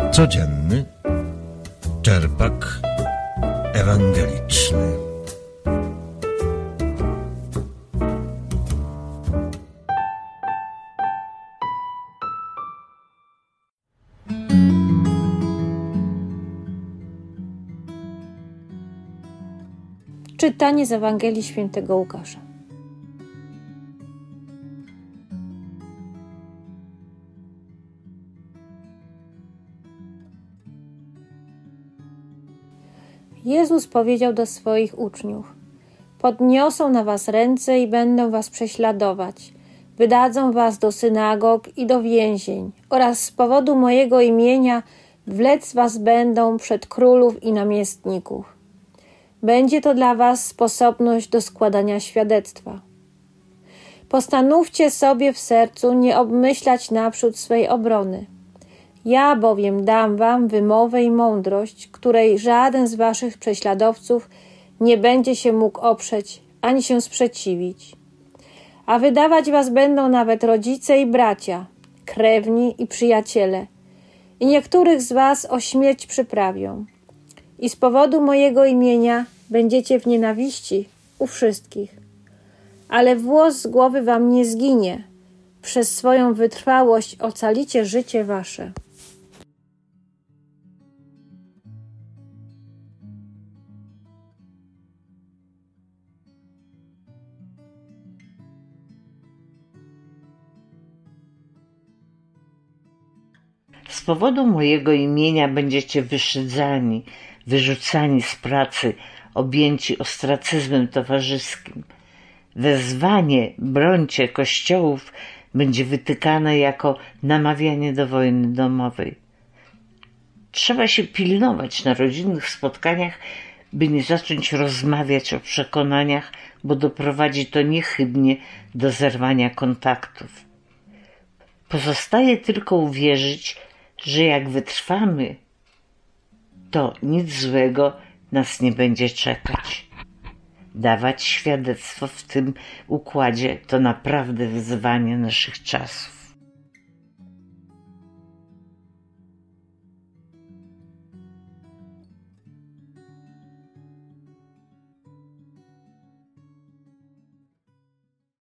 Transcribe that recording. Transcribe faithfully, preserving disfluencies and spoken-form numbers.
Codzienny czerpak ewangeliczny. Czytanie z Ewangelii Świętego Łukasza. Jezus powiedział do swoich uczniów: podniosą na was ręce i będą was prześladować. Wydadzą was do synagog i do więzień oraz z powodu mojego imienia wlec was będą przed królów i namiestników. Będzie to dla was sposobność do składania świadectwa. Postanówcie sobie w sercu nie obmyślać naprzód swej obrony. Ja bowiem dam wam wymowę i mądrość, której żaden z waszych prześladowców nie będzie się mógł oprzeć, ani się sprzeciwić. A wydawać was będą nawet rodzice i bracia, krewni i przyjaciele, i niektórych z was o śmierć przyprawią. I z powodu mojego imienia będziecie w nienawiści u wszystkich. Ale włos z głowy wam nie zginie. Przez swoją wytrwałość ocalicie życie wasze. Z powodu mojego imienia będziecie wyszydzani, wyrzucani z pracy, objęci ostracyzmem towarzyskim. Wezwanie brońcie kościołów będzie wytykane jako namawianie do wojny domowej. Trzeba się pilnować na rodzinnych spotkaniach, by nie zacząć rozmawiać o przekonaniach, bo doprowadzi to niechybnie do zerwania kontaktów. Pozostaje tylko uwierzyć, że jak wytrwamy, to nic złego nas nie będzie czekać. Dawać świadectwo w tym układzie to naprawdę wyzwanie naszych czasów.